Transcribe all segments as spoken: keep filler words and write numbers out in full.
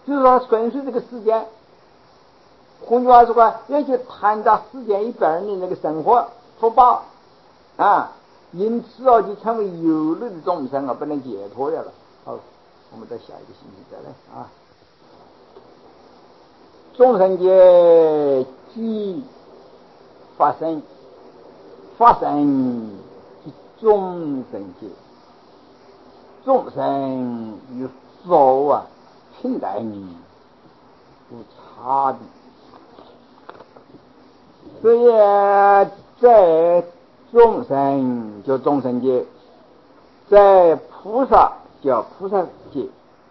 就是说顺随这个时间。换句话说吧，也就谈到时间一般人的那个生活福报啊，因此哦，就成为有漏的众生啊，不能解脱掉了。好，我们在下一个星期再来啊。众生界即发生，发生即众生界，众生与佛啊平等无差别。所以在众生叫众生界，在菩萨叫菩萨界，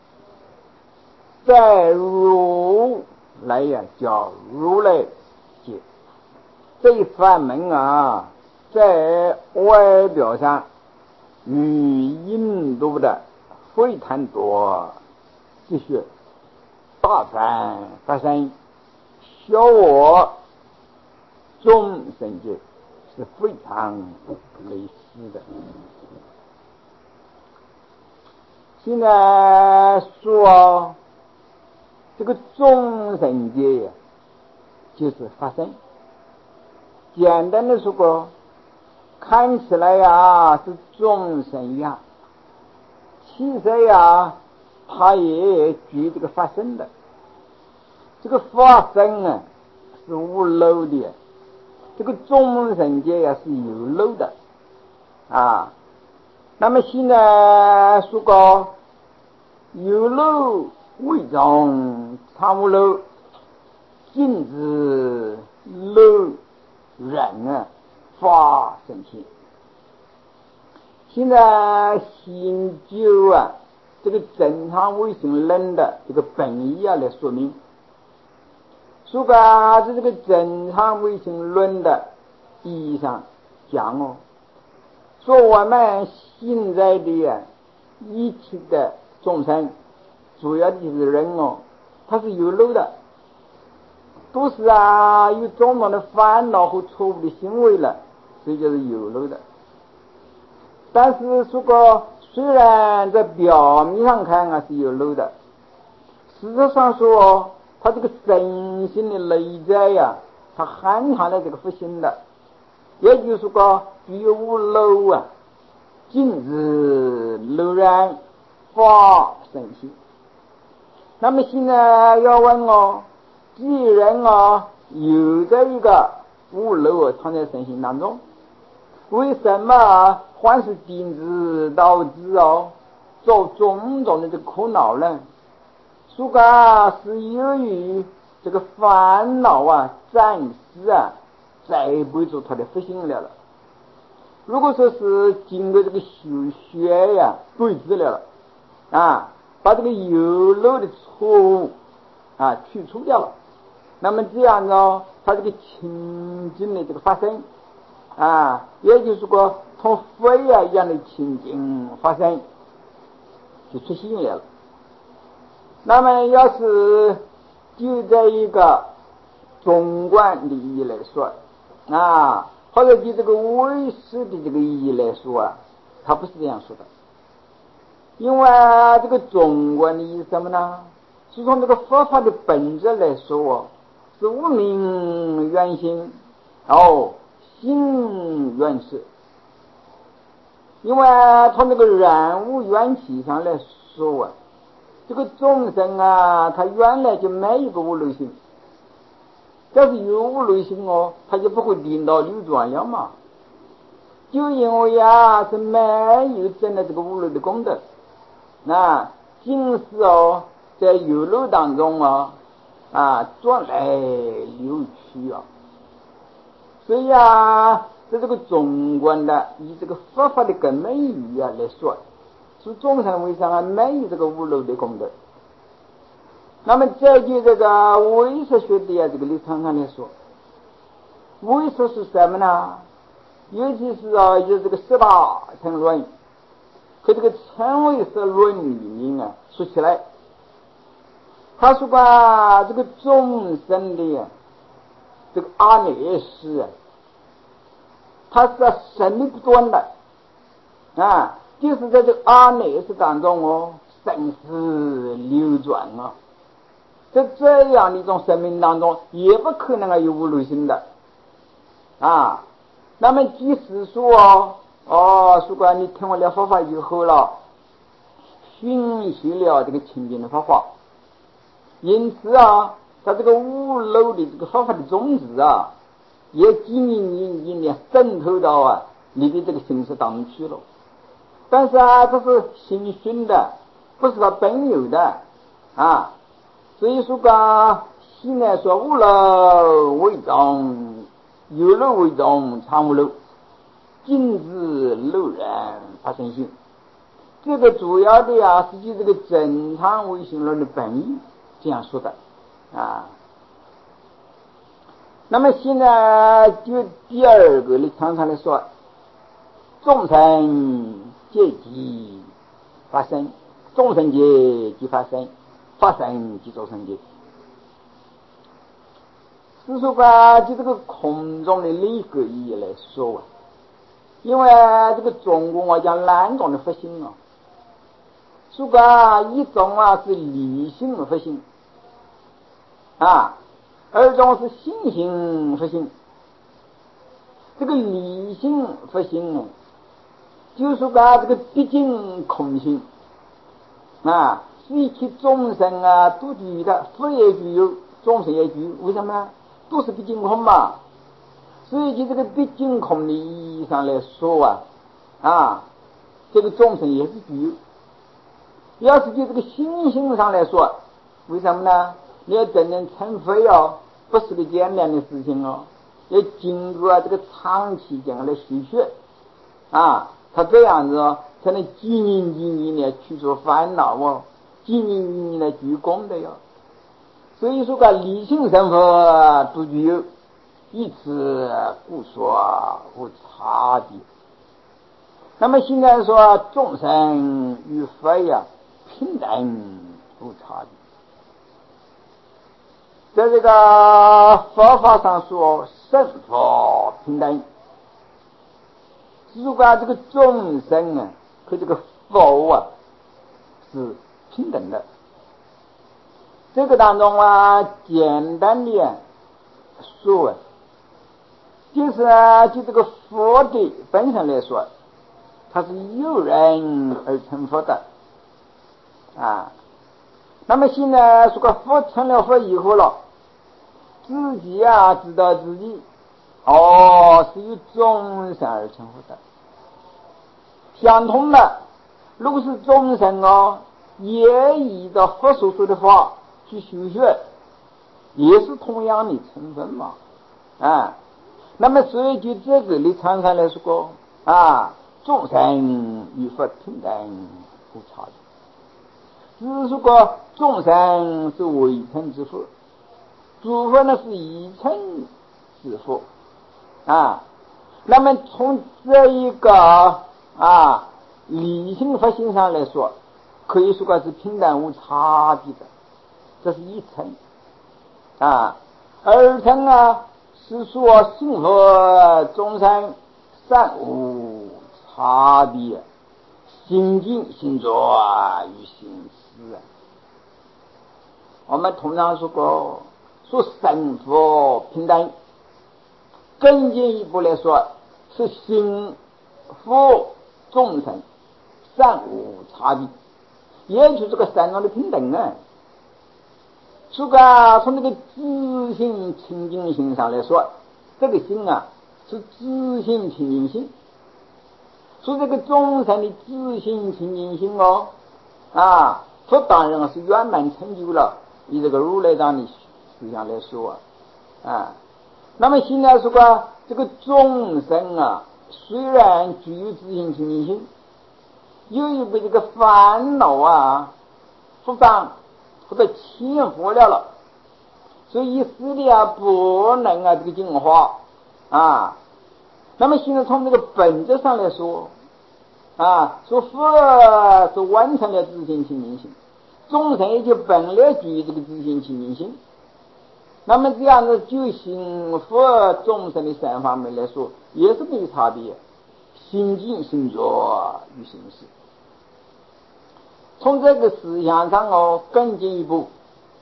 在如来呀叫如来界。这一法门啊，在外表上与印度的非常多哲学大梵发生，小我众生界是非常类似的。现在说这个众生界呀，就是发生。简单的说过，看起来呀是众生呀，其实呀它也具这个发生的。这个发生啊是无漏的，这个众生界呀是有漏的啊。那么现在说过有漏为众，常无漏，禁止漏人啊发生性。现在研究啊这个正常微性论的这个本意啊来说明，说吧是这个正常微性论的意义上讲哦，说我们现在的啊一切的众生，主要的就是人哦，他是有漏的，都是啊有种种的烦恼和错误的行为了，所以就是有漏的。但是说过虽然在表面上看啊是有漏的，事实上说他这个身心的内在呀、啊，它含含了这个福心的，也就是说具有无漏啊，禁止漏然发生性。那么现在要问哦，既然啊有这一个无漏藏在身心当中，为什么凡是禁止导致哦做种种的这个苦恼呢？说个是由于这个烦恼啊暂时啊载不住他的福心了了。如果说是经过这个修学呀对治了了啊，把这个有漏的错误啊去除掉了，那么这样呢他这个清净的这个发生啊，也就是说同佛啊一样的清净发生就出现了。那么要是就这一个总观的意义来说啊，或者就这个唯识的这个意义来说啊，他不是这样说的。因为这个总观的意思什么呢？是从这个佛法的本质来说，是无明缘心，哦，心缘识。因为从这个染污缘起上来说啊，这个众生啊，他原来就没有个无漏性，要是有无漏性哦，他就不会颠倒流转了嘛。就因为啊是没有真的这个无漏的功德，那尽是哦在有漏当中啊啊转来流去啊。所以啊在这个总观的以这个佛法的根本意义啊来说，是众生为上啊没有这个无漏的功德。那么再就这个唯识学的啊这个立场上来说，唯识是什么呢？尤其是啊有这个十八层论和这个称谓识论里面啊说起来，他说吧这个众生的啊这个阿赖识啊，它是生命不断的啊，就是在这个阿赖识当中哦生死流转啊。 在这样的一种生命当中，也不可能啊有无漏性的啊。那么即使说哦哦，如果你听我的佛法以后了，熏习了这个清净的佛法，因此啊，他这个无漏的这个佛法的种子啊，也经营营的渗透到啊你的这个心识当中去了。但是啊，这是心熏的，不是他本有的啊。所以说个心呢说无漏为宗，有漏为宗，常无漏，禁止漏然发生性。这个主要的啊，是就这个正常唯心论的本意这样说的啊。那么现在就第二个你常常的说，众生皆即发生，众生皆即发生，发生即众生界。是说吧，就这个空中的那个意义来说啊，因为这个中国我讲两种的佛性啊，说吧一种啊是理性佛性啊，二种是心性佛性。这个理性佛性呢，就是说吧这个毕竟空性啊，是一切众生啊都具的，佛也具有，众生也具有，为什么呢？都是毕竟空嘛。所以就这个毕竟空的意义上来说啊，啊，这个众生也是具有。要是就这个心性上来说，为什么呢？你要真正成佛哦，不是个简单的事情哦，要经过这个长期这样的学学啊，他这样子哦，才能经营经营的去除烦恼哦，经营经营的具功的哟。所以说个理性生活都具有，以此故说无差别。那么现在说众生与佛呀平等无差别，在这个佛法上说圣佛平等，如果这个众生啊和这个佛啊是平等的。这个当中啊，简单的说，就是啊，就这个佛的本身来说，它是由人而成佛的啊。那么现在说个佛成了佛以后了，自己啊知道自己哦是由众生而成佛的。相同的，如果是众生哦，也依照佛所说的法去修学，也是同样的成分嘛啊。那么所以就这个你常常来说啊，众生与佛平等无差别。只是说个众生是微尘之佛，诸佛呢是一尘之佛啊。那么从这一个啊理性佛性上来说，可以说个是平等无差别的，这是一层啊。二层啊是说幸福众生善无差别，心静心作与心思啊。我们通常说过说神佛平等，更进一步来说是心佛众生善无差别，也就是这个三种的平等啊。这个从那个自性清净心上来说，这个心啊是自性清净心。说这个众生的自性清净心哦啊，这当然是圆满成就了。以这个如来藏的思想来说啊，啊，那么现在说个这个众生啊，虽然具有自性清净心，由于被这个烦恼啊复障或者侵惑了了，所以使的啊不能啊这个净化啊。那么现在从这个本质上来说啊，说佛是完成了自性清净心，众生也就本来具有这个自性清净心。那么这样子就心佛众生的三方面来说，也是没有差别，心静心作与心事。从这个思想上哦，更进一步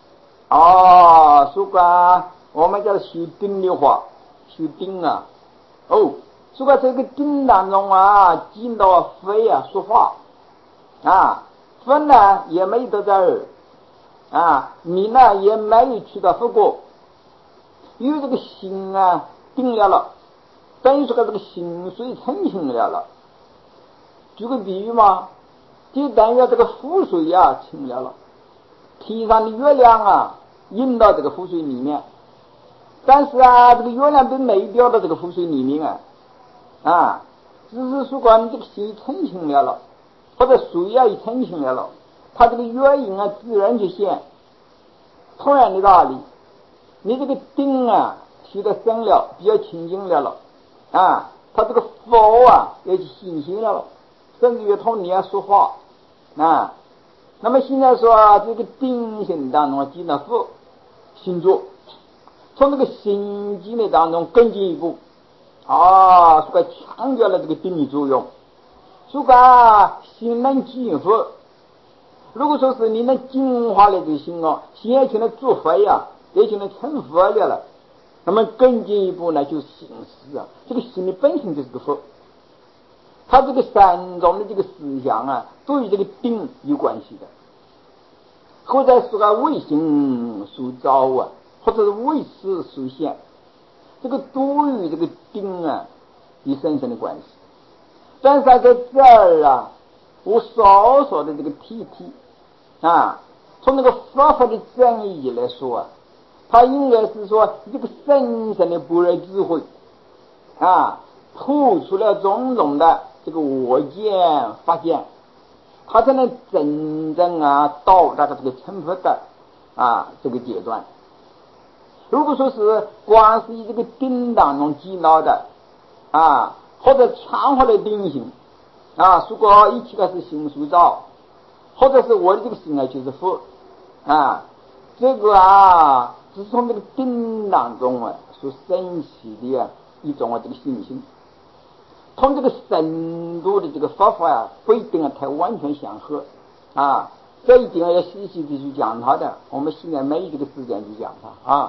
哦，如果我们叫修定的话，修定啊，哦，如果这个定当中啊，见到非啊说话啊，分呢也没得在耳啊，你呢也没有去到佛果，因为这个心啊定了了，等于说这个心水澄清了了。举个比喻嘛，就等于这个湖水啊清了了，天上的月亮啊映到这个湖水里面，但是啊这个月亮都没掉到这个湖水里面啊，啊，只是说光你这个心澄清了了，或者水啊也澄清了了，它这个月影啊自然就现。同样的道理，你这个定啊修得深了，比较清净了了啊，他这个佛啊也就信心了了，甚至于同你要说话啊。那么现在说、啊、这个定心当中进了佛心作，从这个心经的当中更进一步啊，说个强调了这个定的作用。说个、啊、心能进佛，如果说是你能净化了这个心哦，心也成了做佛呀，也成了成佛了了。那么更进一步呢，就是心思啊，这个心的本性就是个佛，它这个三种的这个思想啊，都与这个定有关系的。或者说个为心所造啊，或者是为事所现，这个都与这个定啊有深深的关系。但是在这儿啊，我稍稍的这个提提啊，从那个佛法的正义来说啊，它应该是说这个深深的般若智慧啊，透出了种种的这个我见法见，它才能真正啊到达这个成佛的啊这个阶段。如果说是光是以这个定当中见到的啊，或者强化的定性啊，如果一起的是心所造，或者是我的这个心啊就是佛啊，这个啊只是从这个定当中啊所升起的啊一种啊这个信心，同这个深度的这个方法啊不一定啊太完全相合啊，这一定要细细的去讲它的，我们现在没有这个时间去讲它啊。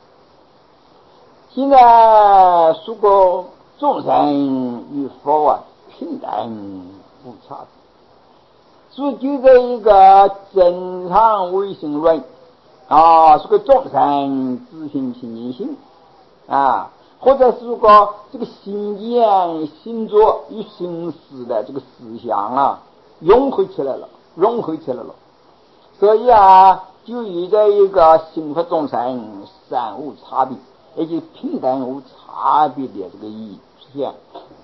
现在如果众生与佛啊平等无差别，所以就这一个正常唯心论啊，是个众生自性清净心啊，或者是说这个心念心作与心思的这个思想啊融合起来了，融合起来了，所以啊就与这一个心佛众生三无差别，也就是平等无差别的这个意义出现。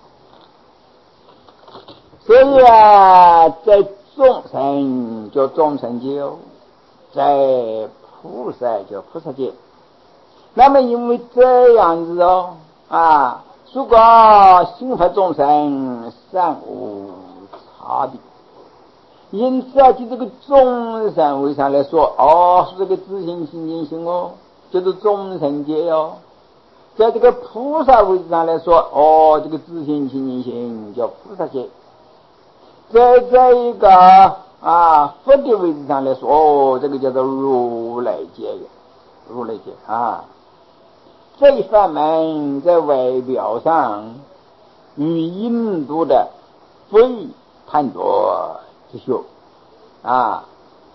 所以啊，在众生叫众生界，在菩萨叫菩萨界。那么因为这样子哦啊，如果心佛众生三无差别，因此啊，就这个众生为啥来说哦，是这个自性清净心哦，就是众生界哦。在这个菩萨位置上来说，哦，这个自性清净心叫菩萨界。在这一个啊佛的位置上来说，哦，这个叫做如来界，如来界啊。这一法门在外表上与印度的非贪多之修啊，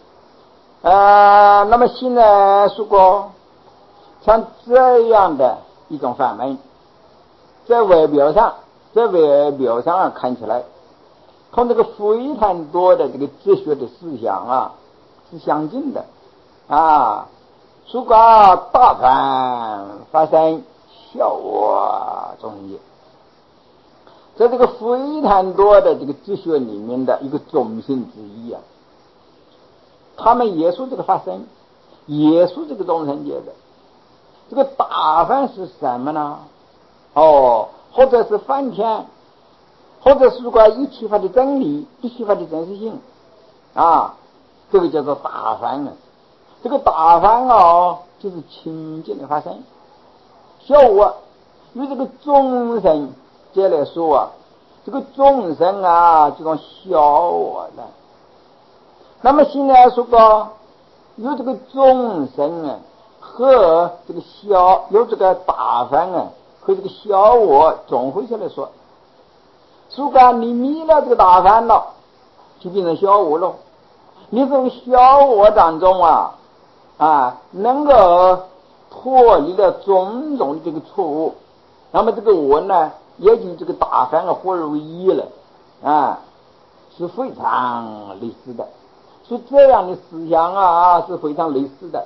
呃，那么现在如果像这样的一种法门，在外表上，在外表上看起来，同这个非常多的这个哲学的思想啊是相近的啊。如果大凡发生小我众生界，在这个非常多的这个哲学里面的一个中心之一啊，他们也说这个发生，也说这个众生界的这个大凡是什么呢？哦，或者是梵天，或者是说一切法的真理，一切法的真实性啊，这个叫做大凡呢。这个大凡哦，就是清净的发生。小我与这个众生界来说啊，这个众生啊，这种小我的。那么现在说个有这个众生啊和这个小，有这个大梵啊和这个小我综合起来说，如果你灭了这个大梵了，就变成小我了。你这个小我当中啊啊能够脱离了种种的这个错误，那么这个我呢也就这个大梵啊合而为一了啊，是非常类似的。所以这样的思想啊是非常类似的。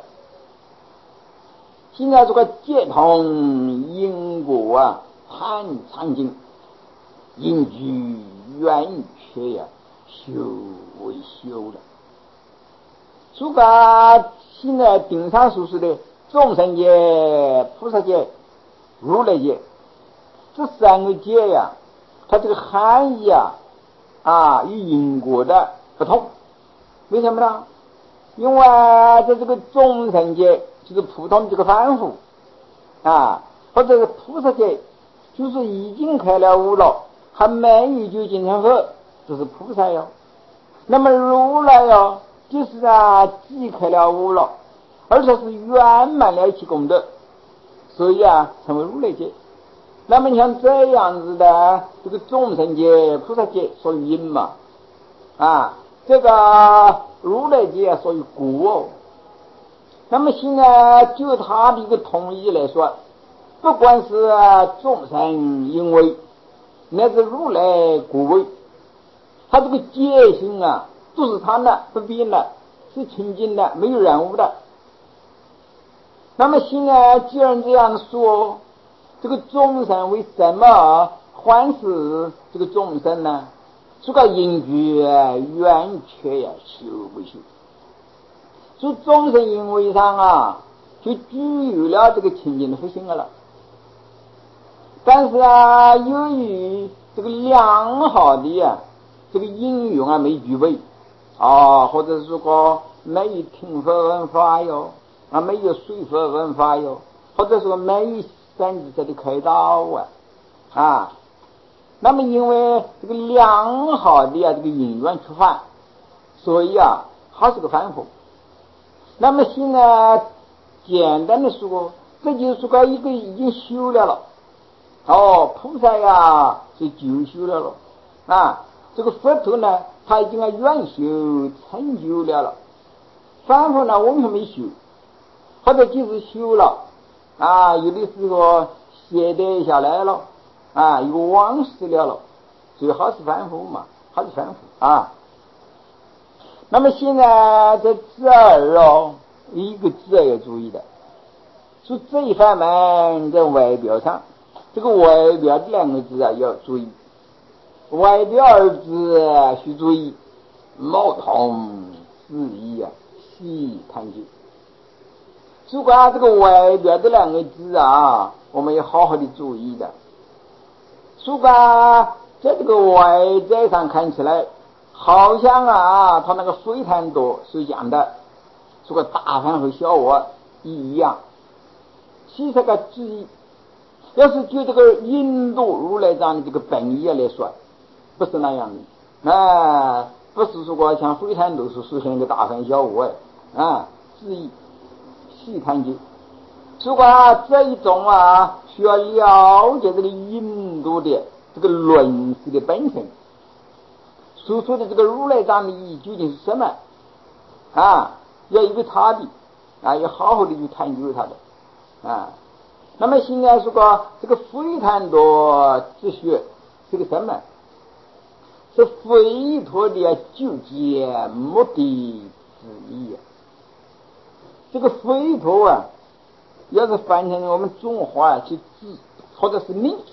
现在这个接通因果啊，贪常经，因具圆缺呀，修为修了。如果现在顶上所说的众生界、菩萨界、如来界这三个界呀，它这个含义啊啊与因果的不同。为什么呢？因为在这个众生界就是普通的这个凡夫啊，或者是菩萨界就是已经开了悟了，还没有究竟成佛，这是菩萨哟。那么如来哟，就是啊既开了悟了，而且是圆满了一切功德，所以啊成为如来界。那么你像这样子的这个众生界、菩萨界属于因嘛啊，这个如来界属于果。那么现在就他的一个统一来说，不管是众生因为乃至如来果位，他这个戒心啊都是他的，不变的，是清净的，没有染污的。那么现在既然这样说，这个众生为什么欢喜这个众生呢？这个因具圆缺呀，修不修？所以众生因为上啊，就具有了这个清净的佛性了。但是啊，由于这个良好的啊，这个因缘啊没具备啊，或者是说没有听佛闻法哟，啊没有随佛闻法哟，或者说没有三智者的开导啊啊。那么因为这个良好的啊这个因缘缺乏，所以啊他是个凡夫。那么现在简单的说，这就是个一个已经修了了哦，菩萨呀是九修了了啊，这个佛陀呢他已经啊愿修成就了了，凡夫呢完全没修，或者即使修了啊，有的时候懈怠下来了啊，有忘失了了，所以还是凡夫嘛，还是凡夫啊。那么现在这字儿哦，一个字要注意的，说这一方面在外表上，这个外表这两个字啊要注意，外表二字需注意，貌同字异啊，细探究。如果这个外表这两个字啊，我们要好好的注意的。如果在这个外在上看起来，好像啊，他那个非常多是讲的，这个大梵和小我一样。其实个字义，要是就这个印度如来藏的这个本意来说，不是那样的啊，不是说像非常多是实现一个大梵小我啊，字义细探究。如果这一种啊，需要了解这个印度的这个论事的本身。所说的这个如来藏的意义究竟是什么啊？要一个差别啊，要好好的去探究它的啊。那么现在说个这个非常多哲学是个什么？是非脱的究竟目的之一。这个非脱啊，要是翻成我们中华去治或者是命。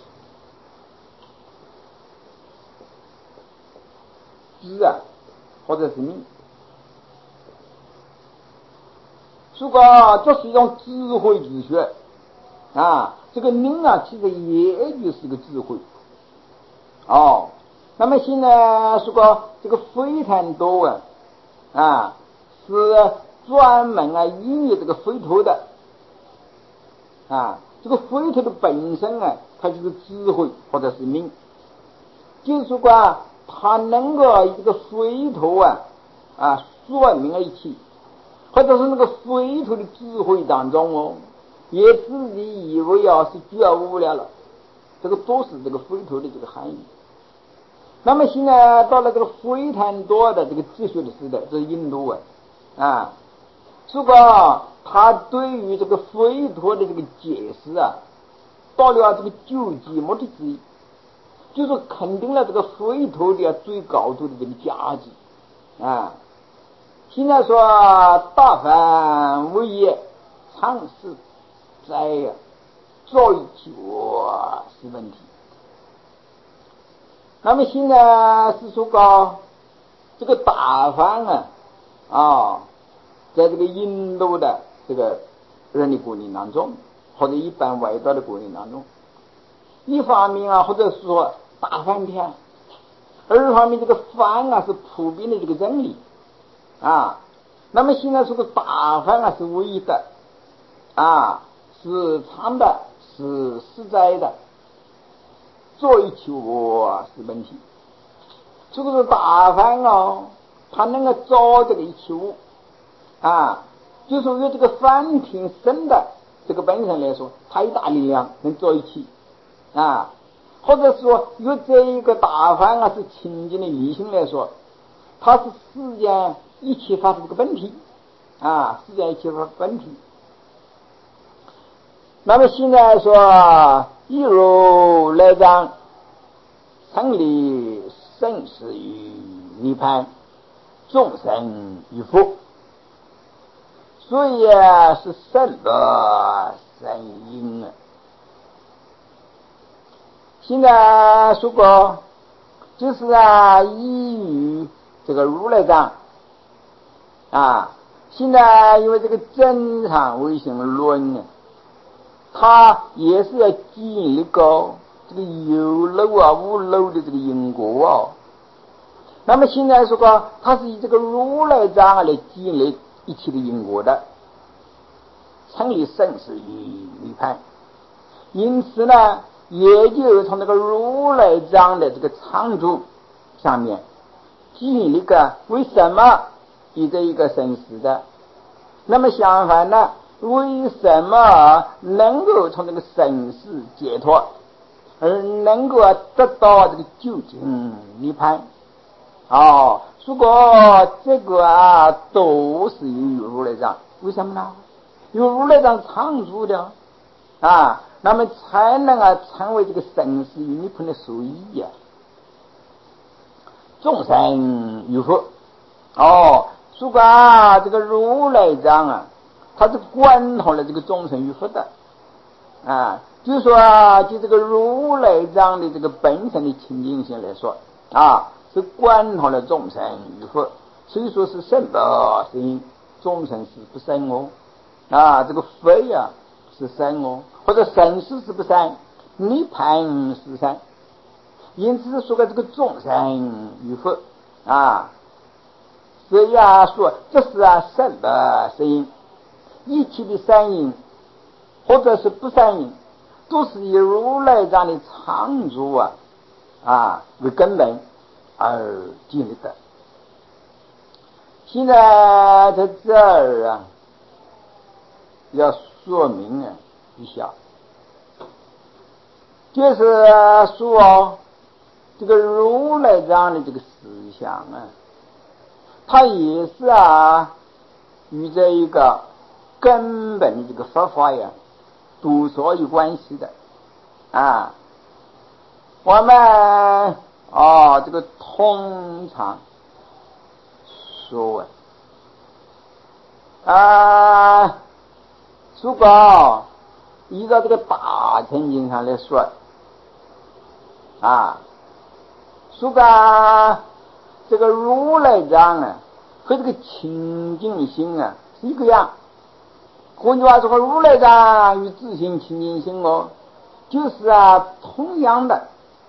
知啊，或者是命，如果这是一种智慧之学啊，这个命啊，其实也就是个智慧哦。那么现在说个这个非常多啊啊，是专门啊引用这个非脱的啊，这个非脱的本身啊，它就是智慧或者是命，就是说啊。他能够这个非脱啊啊说明了一切， 或者是那个匪徒的智慧当中哦，也自己以为啊是觉悟了了，这个都是这个匪徒的这个含义。那么现在到了这个非常多的这个哲学的时代，这是印度啊啊，这个他对于这个匪徒的这个解释啊，到了这个究极目的之一，就是肯定了这个匪徒的最高度的这个价值啊。现在说大凡为业，常是灾呀，造一绝是问题。那么现在是说个这个大凡啊啊，在这个印度的这个人的观念当中，或者一般外道的观念当中，一方面啊，或者是说大翻天，二方面这个翻啊是普遍的这个真理啊。那么现在说个大翻啊是唯一的啊，是常的，是实在的，追求是问题。这个是大翻哦，他能够找这个一切物啊，就说有这个翻天生的这个本身来说，它有大力量能做一起啊，或者说有这一个大翻啊是清净的理性来说，它是世间一切法的这个本体啊，世间一切法的本体。那么现在说一如来藏成立生死与涅槃，众生与佛，所以啊是圣的神因啊。现在说过就是啊依于这个如来藏啊，现在因为这个正常唯心论呢，它也是要建立个这个有漏啊无漏的这个因果啊。那么现在说过它是以这个如来藏来建立一切的因果的，成立生死与涅槃。因此呢，也就从这个如来藏的这个常住上面建立个为什么以这一个生死的，那么相反呢，为什么能够从这个生死解脱，而能够得到这个究竟涅槃？哦，如果这个啊都是有如来藏，为什么呢？有如来藏常住的啊，那么才能啊成为这个生死与涅槃的受益啊。众生与佛，哦，如果啊这个如来藏啊，它是贯通了这个众生与佛的啊，就是说啊，就这个如来藏的这个本身的清净性来说啊，是贯通了众生与佛，所以说是圣的生，众生是不生哦啊，这个佛呀是生哦，或者生死是不生，涅槃是生。因此说个这个众生与佛啊，所以啊说这是啊圣的生，一切的善因或者是不善因，都是以如来藏的常住啊啊为根本而建立的。现在在这儿啊，要说明啊一下，就是说这个如来藏的这个思想啊，它也是啊与这一个根本的这个佛法呀都所有关系的啊。我们哦这个通常说啊，如果依照这个大乘经上来说啊，如果这个如来藏啊和这个清净心啊是一个样，换句话说，如来藏与自性清净心哦，就是啊同样的。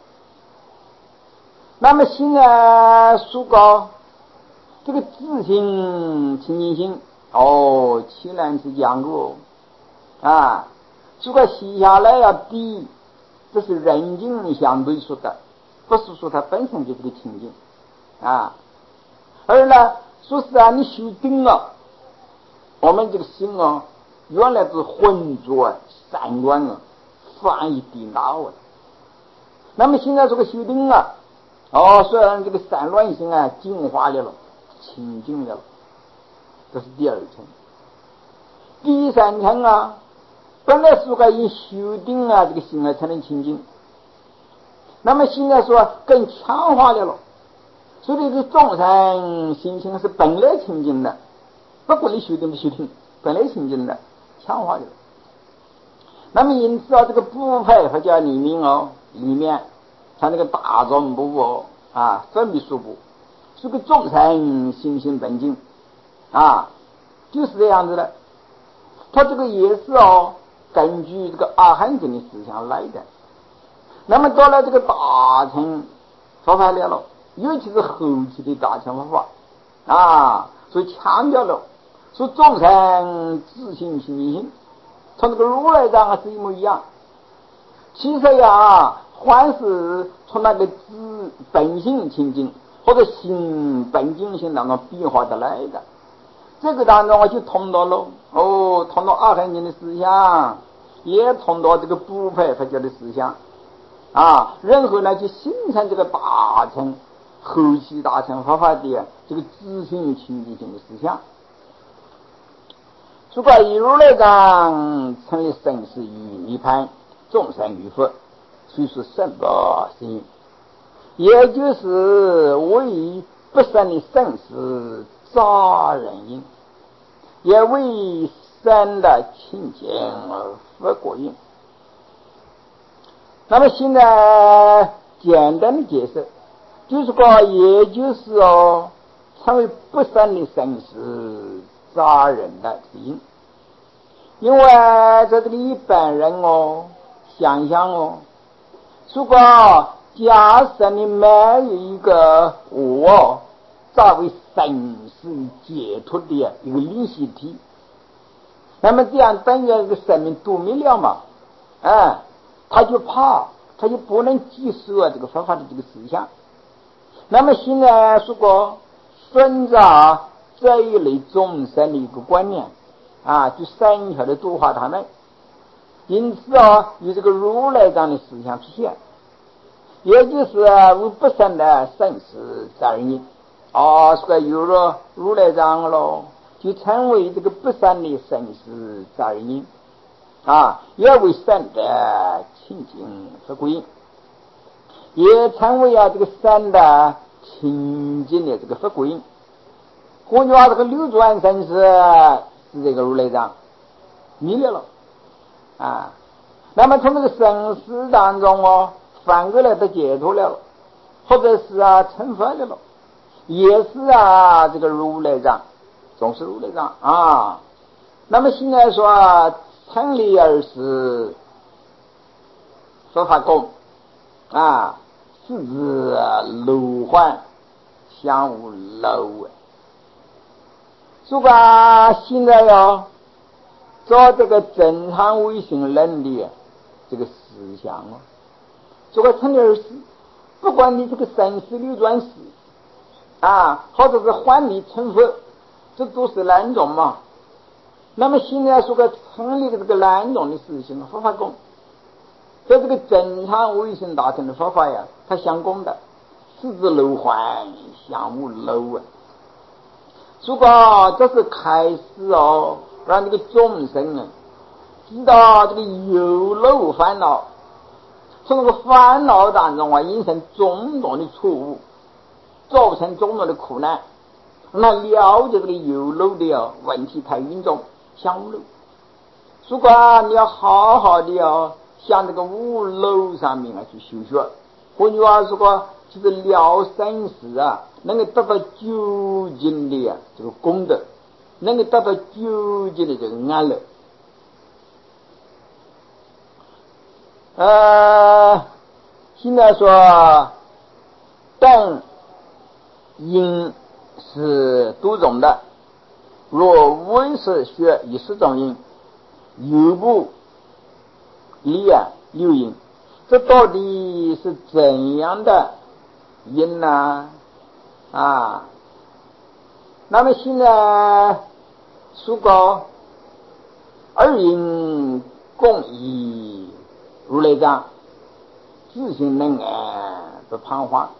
那么现在说高这个自性清净心哦，既然是讲过啊，如果写下来要比，这是人境相对说的，不是说它本身就是个清净啊。而呢，说是啊，你修定了， 我们这个心哦，原来是浑浊散乱啊，泛一地脑啊。那么现在这个修定啊，哦，虽然这个散乱心啊净化了了，清净了，这是第二层。第三层啊，本来是该以修定啊这个心啊才能清净，那么现在说更强化了了，所以这个众生心情是本来清净的，不管你修定不修定，本来清净的，强化了。那么因此啊，这个部派佛教里面哦，里面像那个大众部哦啊，分密数部，是个众生心性本净啊，就是这样子的。他这个也是哦，根据这个阿含经的思想来的。那么到了这个大乘佛法了了，尤其是后期的大乘佛法啊，所以强调了说众生自性清净，从这个如来藏啊是一模一样。其实呀，还是从那个自本性清净或者心本净性当中变化得来的。这个当中我就通到了哦，通到阿含经的思想，也通到这个部派佛教的思想啊，然后呢就形成这个大乘后期大乘佛法的这个自性清净性的思想。如果以如来藏成立生死与涅槃，众生与佛，虽是圣宝心，也就是为不生的生死杂人因，也为生的清净而佛果因。那么现在简单的解释，就是说，也就是哦，成为不生的生死杂人的因。因为在这个一般人哦，想想哦，如果假设你没有一个我作为生死解脱的一个灵性体，那么这样等于这个生命度没了嘛，哎，他就怕，他就不能接受这个佛法的这个思想。那么现在如果顺着这一类众生的一个观念啊，就深刻的度化他们，因此啊，有这个如来藏的思想出现，也就是无不生的生死杂人因啊，所以有了如来藏了，就成为这个不生的生死杂人因啊，也为生的清净佛果因，也成为啊这个生的清净的这个佛果因。换句话，这个流转生死是这个如来藏迷了了啊。那么从这个生死当中哦，反过来的解脱了，或者是啊成佛了，也是啊这个如来藏，总是如来藏啊。那么现在说成立而是说法功啊，是指楼幻相无楼。如果现在要照这个正常唯心论的这个思想啊，这个成立而是，不管你这个生死流转死啊，或者是幻灭成佛，这都是两种嘛。那么现在说个成立的这个两种的事情佛法功，在这个正常唯心大乘的佛法呀，它相功的，是指楼幻相无楼啊。如果这是开始哦，让这个众生啊知道这个有漏烦恼，从这个烦恼当中啊引生种种的错误，造成种种的苦难。那了解这个有漏的哦问题太严重，相无漏。如果你要好好的哦向这个无漏上面啊去修学，换句话说，就是了生死啊，能够得到究竟的啊这个功德，能够得到究竟的这个安乐。呃，现在说但因是多种的，若唯是学以十种因，有不离啊六因，这到底是怎样的因呢？啊，那么现在说过二因共依如来藏，自性能安不彷徨。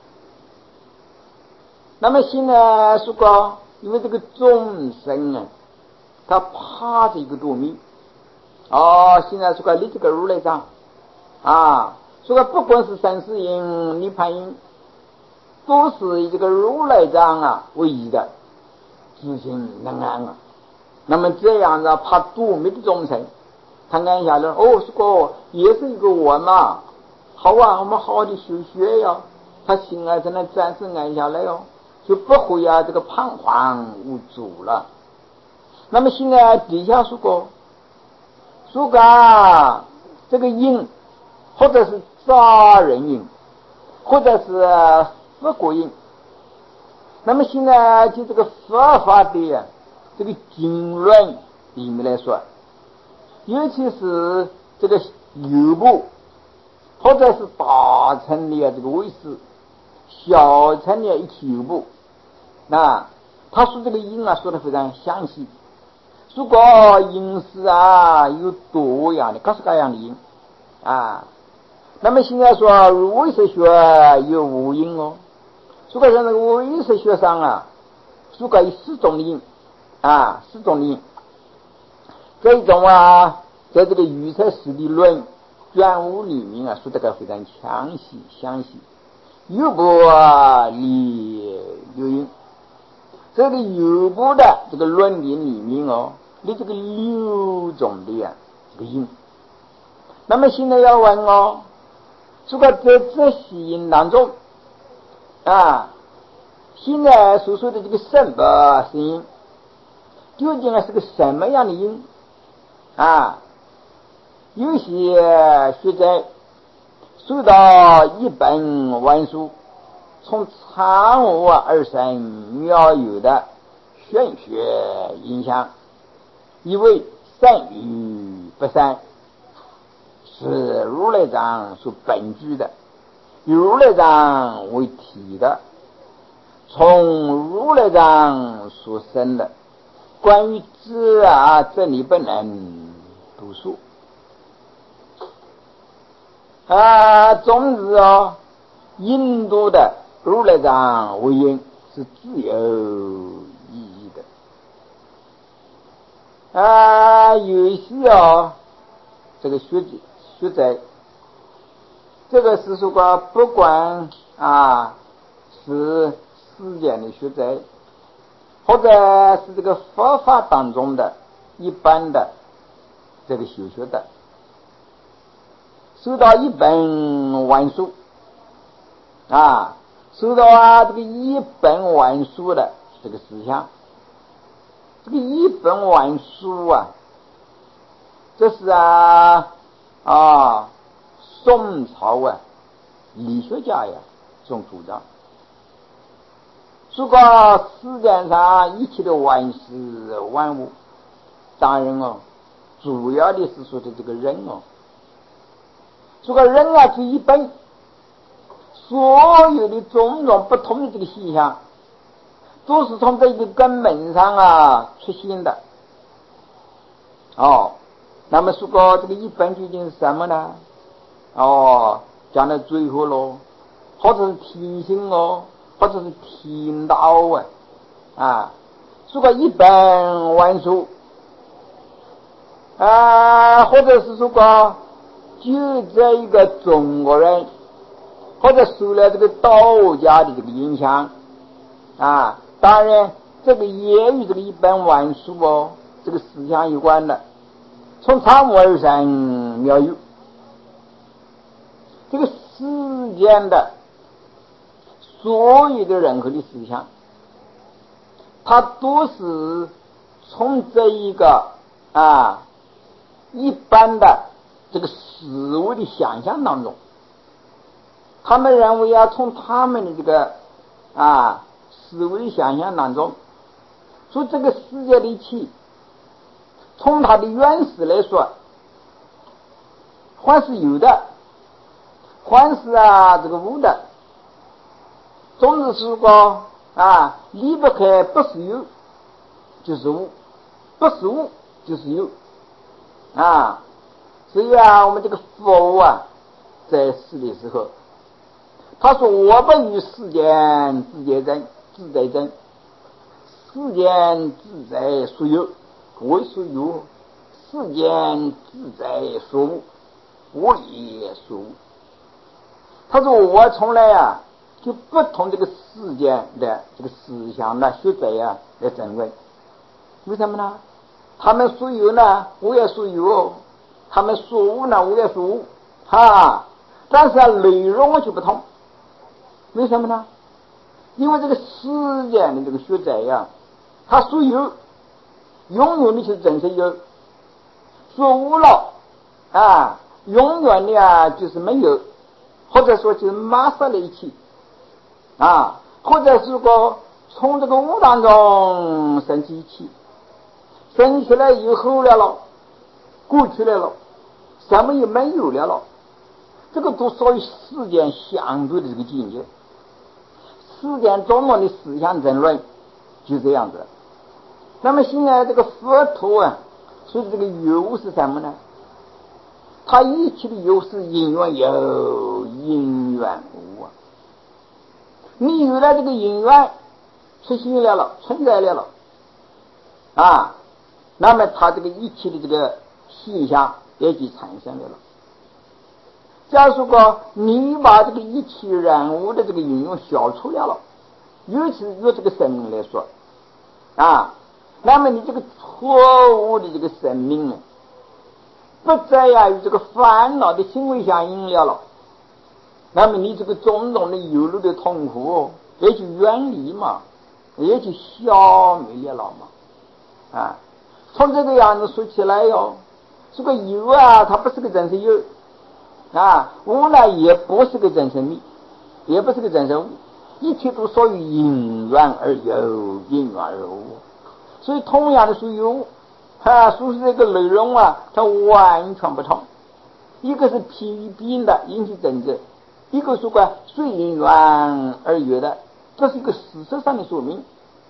那么现在说过，因为这个众生啊，他怕着一个多命哦。现在说过你这个如来藏啊，说过不管是三世因、涅槃因，都是以这个如来藏啊为宜的，自性能安啊。那么这样子怕多灭的众生，他安下来哦，说过也是一个我嘛，好啊，我们好好的修学呀，他心啊才能暂时安下来哟，就不会啊这个彷徨无助了。那么现在底下说过，说过啊这个因，或者是杀人因，或者是佛国因。那么现在就这个佛法的啊这个经论里面来说，尤其是这个流部或者是大乘的这个为师，小乘的一起有部，那他说这个因啊说的非常详细。如果因是啊有多样的各式各样的因啊，那么现在说唯识学有无因哦。如果像那个唯识学上啊，如果有四种的因啊，四种的因，这一种啊，在这个预测史的论卷五里面啊，说这个非常详细详细。有部啊里有因，这个有部的这个论点里面哦，你这个六种的啊这个因。那么现在要问哦，如果在这些因当中啊，现在所说的这个什么是因，究竟啊是个什么样的因啊？有些学者受到一本万书从常无而生妙有的玄学影响，以为善与不善是如来藏所本具的，以如来藏为体的，从如来藏所生的，关于知啊真理不能读书啊。总之哦，印度的如来藏为因是自有意义的啊。有一些哦，这个学者学者，这个是说过不管啊是世间的学者，或者是这个佛法当中的一般的这个修学的，受到一本万书啊，受到啊这个一本万书的这个思想。这个一本万书啊，这是啊啊宋朝啊理学家呀这种主张。如果世界上一切的万事万物，当然哦，主要的是说的这个人哦。这个人啊是一本，所有的种种不同的这个现象，都是从这一个根本上啊出现的。哦，那么说过这个一本究竟是什么呢？哦，讲到最后咯，或者是天性哦，或者是天道啊，啊，说过一本万书啊，或者是说过就这一个中国人，或者受了这个道家的这个影响啊，当然这个也与这个一本万书哦这个思想有关的。从常无而生妙有，这个世间的所有的任何的思想，它都是从这一个啊一般的这个事物的想象当中，他们认为啊从他们的这个啊思维的想象当中，说这个世界的一切，从它的原始来说，还是有的，还是啊这个无的。总之是说啊离不开不是有就是无不是无就是有啊。所以啊，我们这个佛啊，在世的时候，他说：“我不与世间自在真，自在真。世间自在所有，为所有；世间自在所无，我也所无。”他说：“我从来啊，就不同这个世间的这个思想的学者啊来争论。为什么呢？他们所有呢，我也所有；他们所无呢，我也所无。啊，但是啊，内容就不同。为什么呢？因为这个世间的这个学者呀，他所有永远的就是真实有，所无了啊，永远的啊就是没有。”或者说就是马上的一起啊，或者是说从这个无当中升起一起，升起来以后了了，过去来了，什么也没有了了，这个都属于世间相对的这个境界。世间中国的思想争论就这样子。那么现在这个佛陀啊，说的这个有是什么呢？他一切的有是因缘有，因缘无啊。你有了这个因缘出现了了，存在了了啊，那么他这个一切的这个现象也就产生了了。假如说你把这个一切人物的这个因缘消除了了，尤其是用这个生命来说啊，那么你这个错误的这个生命呢，不再呀与这个烦恼的行为相应了了，那么你这个种种的有路的痛苦也就远离嘛，也就消灭了了嘛啊。从这个样子说起来哟，这个有啊，它不是个真实有啊，无呢也不是个真实密，也不是个真实无，一切都属于因缘而有，因缘而无。所以同样的属有啊，说是这个内容啊，它完全不同。一个是批评的引起争执，一个是个随因缘而有的，这是一个事实上的说明。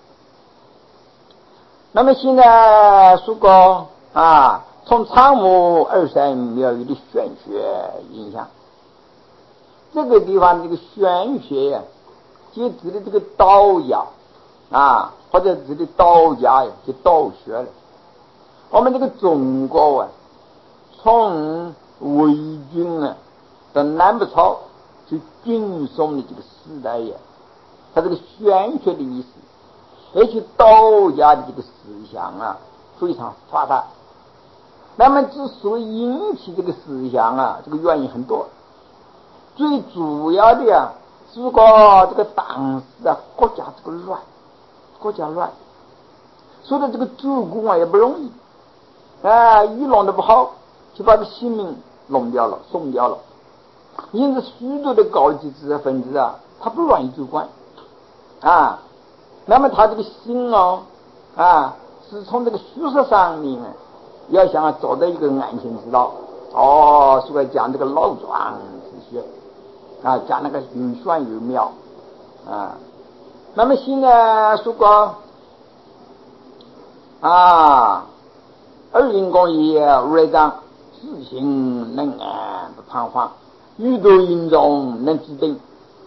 那么现在说过啊，从常目二三妙语的玄学影响，这个地方这个玄学呀、啊，就指的这个道家啊，或者指的道家呀，就道学了。我们这个中国啊，从魏晋啊到南北朝就晋宋的这个时代呀，它这个玄学的意思，而且道家的这个思想啊非常发达。那么之所以引起这个思想啊，这个原因很多，最主要的啊，如果这个当时啊国家这个乱，国家乱，说的这个主公啊也不容易。啊，一弄得不好，就把这性命弄掉了，送掉了。因此，许多的高级知识分子啊，他不愿意主管啊。那么他这个心哦，啊，是从这个学识上面要想找到一个安全之道。哦，所以讲这个老庄之学啊，讲那个有玄有妙啊。那么现在说过啊。二因公也如来藏，自行能安不彷徨，宇宙因中能治病，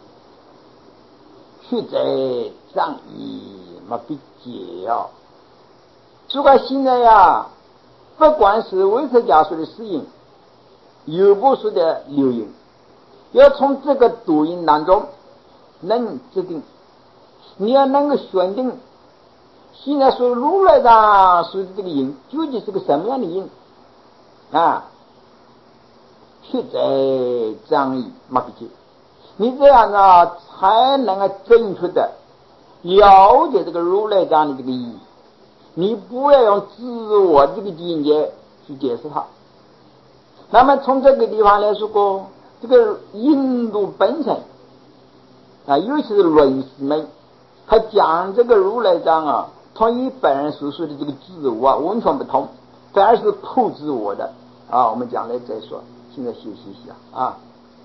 去在仗义莫必解啊。如果现在呀，不管是维特家说的四因，有部说的六因，要从这个多因当中能制定，你要能够选定。现在说如来藏说的这个因究竟是个什么样的因啊？确在仗义莫必解，你这样呢才能够正确的了解这个如来藏的这个意义。你不要用自我这个境界去解释它。那么从这个地方来说过，这个印度本身啊，尤其是论师们，他讲这个如来藏啊，同一般人所说的这个自我啊完全不同，反而是破自我的啊。我们将来再说，现在休息一下啊。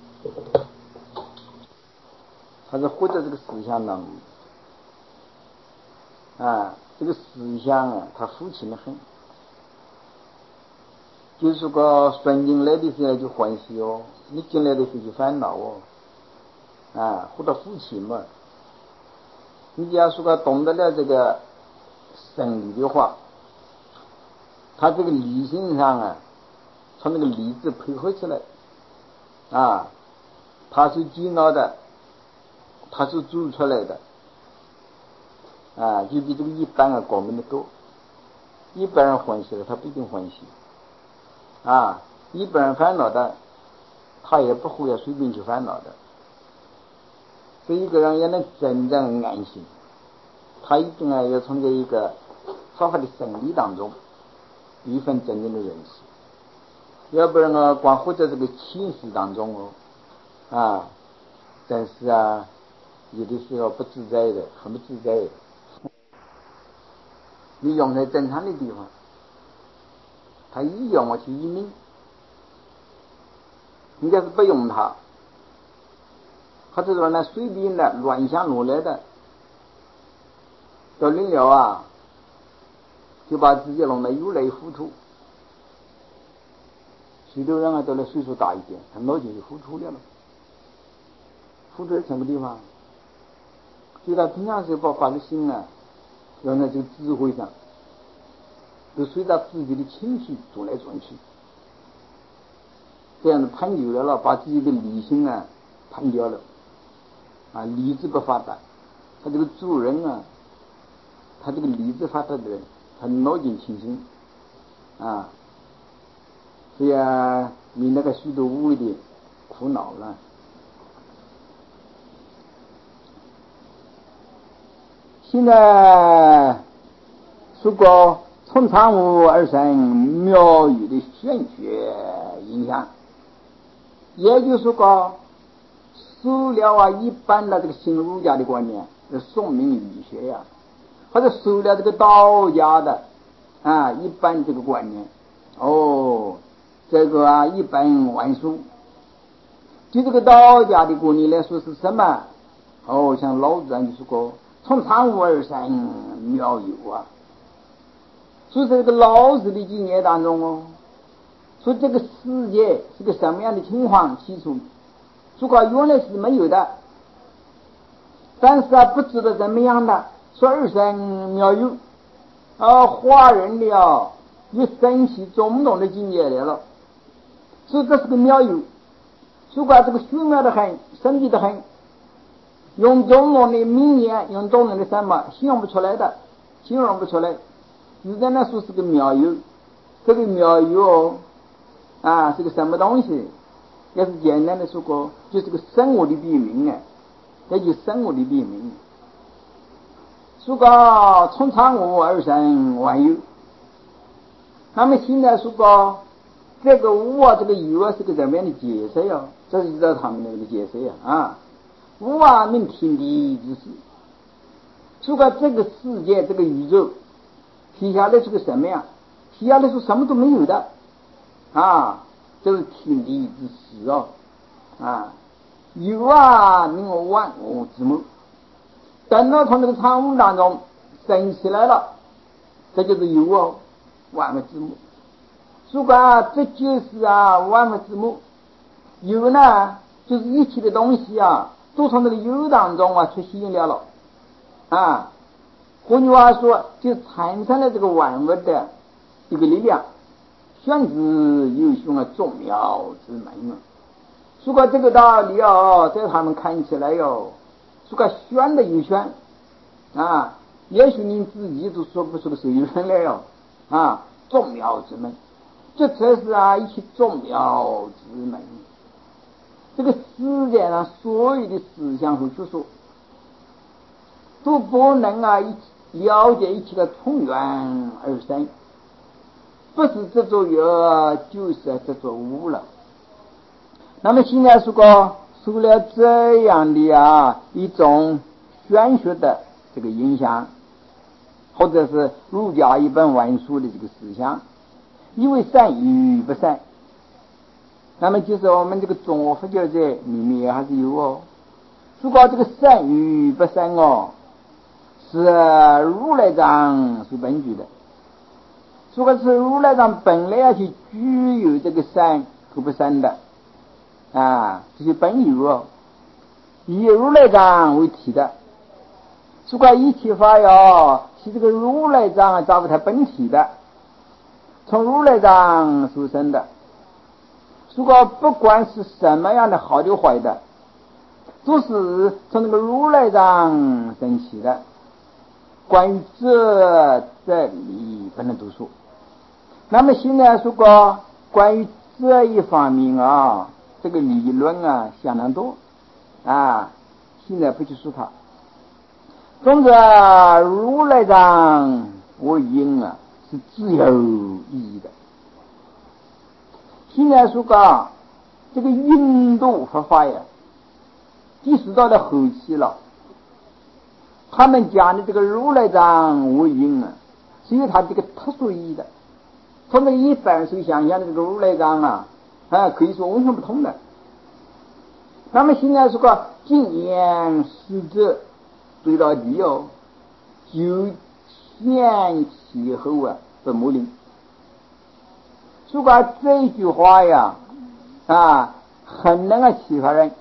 他是活在这个思想当中啊，这个思想啊，它复杂的很。 就是个顺境来的时候就欢喜哦，你进来的时候就烦恼哦，啊，或者负气嘛。你假如说懂得了这个生理的话，他这个理性上啊，从那个理智配合起来啊，他是激闹的，他是做出来的啊，就比这个一般啊高明的多。一般人欢喜的，他不一定欢喜啊；一般人烦恼的，他也不会随便去烦恼的。所以一个人也能真正安心，他一定啊要从这一个佛法的真理当中有一份真正的认识，要不然啊光活在这个情绪当中哦啊，真是啊有的时候不自在的，很不自在的。你用在正常的地方，他一用我去移民，你要是不用它，或者说呢随便的乱想乱来的，到临了啊，就把自己弄得有类糊涂。许多人啊都来岁数大一点，他脑筋就糊涂了了，糊涂在什么地方？就他平常时把把个心啊用在这个智慧上，都随着自己的情绪转来转去，这样子攀久了了，把自己的理性啊攀掉了啊，理智不发达。他这个做人啊，他这个理智发达的人，他脑筋清醒啊，所以啊你那个许多无谓的苦恼了。现在如果从常无而生妙语的玄学影响，也就是说受了啊一般的这个新儒家的观念，是宋明理学呀、啊，或者受了这个道家的啊一般这个观念，哦，这个啊一本万书，就这个道家的观念来说是什么？哦，像老子就是说从常无而生妙有啊。所以这个老子的经验当中哦，说这个世界是个什么样的情况？起初如果原来是没有的，但是啊不知道怎么样的，说二生妙有，啊化人了有神奇种种的境界来了，所以这是个妙有。如果这个玄妙的很，神秘的很，用中国的名言，用中国的什么形容不出来的，形容不出来。自然来说是个妙有，这个妙有哦啊是个什么东西？要是简单的说过，就是个生物的别名啊，这就是生物的别名。说个从常无而生万有，那么现在说个这个无啊，这个有啊是个怎么样的解释呀？这是知道他们那个的解释呀啊，无啊名天地之始。说个这个世界，这个宇宙提下来是个什么样？提下来是什么都没有的啊，这是天地之始哦啊，有啊名万物之母。等到从这个常物当中生起来了，这就是有哦，万物之母。如果啊这就是啊万物之母，有呢就是一切的东西啊都从这个有当中啊去吸引了了啊，换句话说就产生了这个万物的一个力量，玄之又雄啊，众妙之门啊。如果这个道理哦在他们看起来哟，如果玄的有玄啊，也许你自己都说不出个所以然来哟啊，众妙之门，这才是啊一切众妙之门。这个世界上所有的思想和学说都不能啊一了解一切的从缘而生，不是这座有，就是这座无了。那么现在如果受了这样的啊一种玄学的这个影响，或者是儒家一本万书的这个思想，以为善与不善，那么就是我们这个中国佛教界里面还是有哦。如果这个善与不善哦，是如来藏所本具的。 如果是如来藏本来要去具有这个三和不三的啊，这些本有哦，以如来藏为体的。如果一切法哟是这个如来藏找不它本体的，从如来藏出生的。如果不管是什么样的好的坏的，都是从那个如来藏生起的。关于这这里不能读书。那么现在如果关于这一方面啊，这个理论啊相当多啊，现在不去说它。总之如来藏为因啊是自有意义的。现在说个这个印度佛法呀，即使到了后期了，他们讲的这个如来藏为因啊，是有它这个特殊意义的。从这个一般所想象的这个如来藏啊，啊可以说完全不同的。那么现在说个经验实质对到底哦，就先其后啊不模灵。如果这一句话呀啊很能够启发人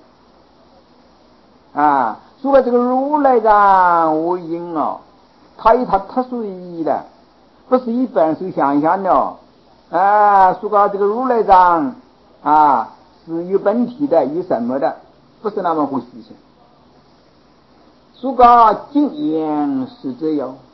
啊，如果这个如来藏为因哦，它有它特殊意义的，不是一般所想象的哦。啊，说个这个如来藏啊是有本体的，有什么的，不是那么回事情。说个经验是这样，